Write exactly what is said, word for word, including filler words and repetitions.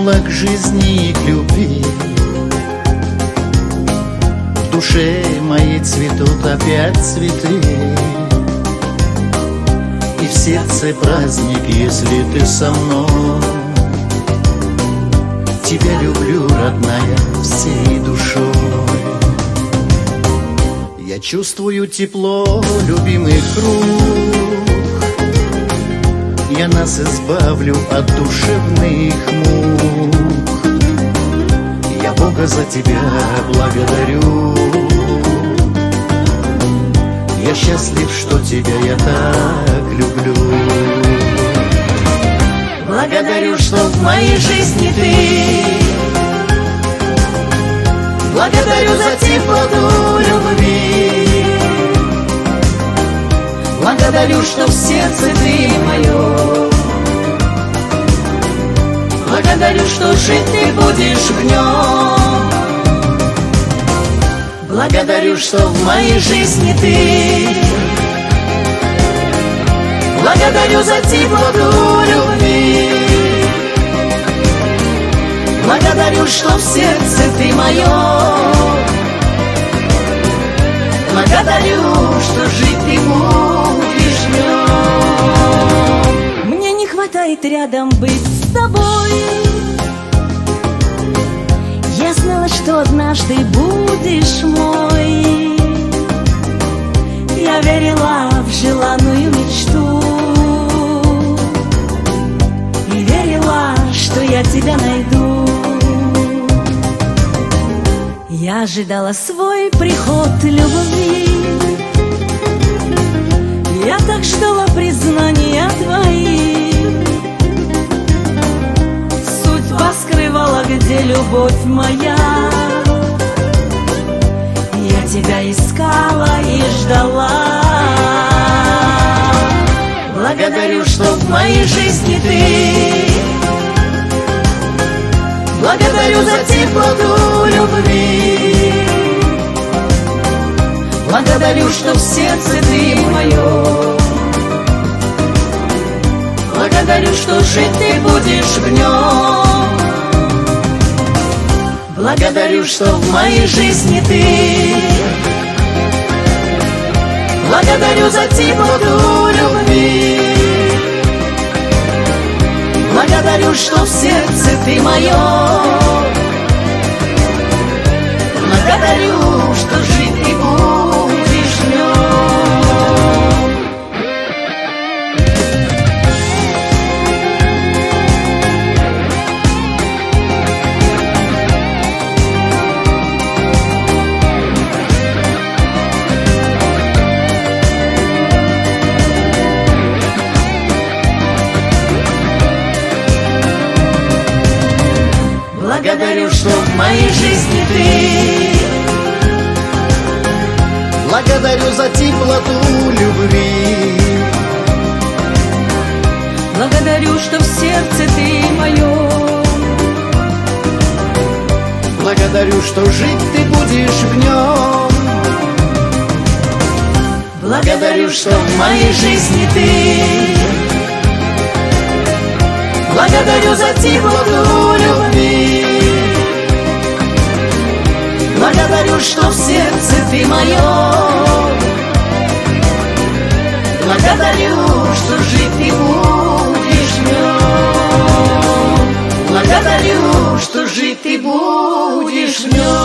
привыкла к жизни и к любви. В душе моей цветут опять цветы, и в сердце праздник, если ты со мной. Тебя люблю, родная, всей душой. Я чувствую тепло любимых рук, я нас избавлю от душевных мук. Я Бога за тебя благодарю. Я счастлив, что тебя я так люблю. Благодарю, что в моей жизни ты. Благодарю за теплоту любви. Благодарю, что в сердце ты мое. Благодарю, что жить ты будешь в нем. Благодарю, что в моей жизни ты. Благодарю за теплоту любви. Благодарю, что в сердце ты мое. Благодарю, что жить ты будешь в нем. Мне не хватает рядом быть с тобой. Я знала, что однажды будешь мой. Я верила в желанную мечту и верила, что я тебя найду. Я ожидала свой приход любви. Я так ждала признания твоих. Судьба скрывала, где любовь моя. Я тебя искала и ждала. Благодарю, что в моей жизни ты. Благодарю за теплоту любви. Благодарю, что в сердце ты мое. Благодарю, что жить ты будешь в нем. Благодарю, что в моей жизни ты. Благодарю за теплоту любви. Благодарю, что в сердце ты мое. Благодарю, что жить ты будешь в нем. Благодарю, что в моей жизни ты. Благодарю за теплоту любви. Благодарю, что в сердце ты мое. Благодарю, что жить ты будешь в нем. Благодарю, что в моей жизни ты. Благодарю за теплоту любви. Благодарю, что в сердце ты мое. Благодарю, что жить ты будешь в нем. Благодарю, что жить ты будешь в нем.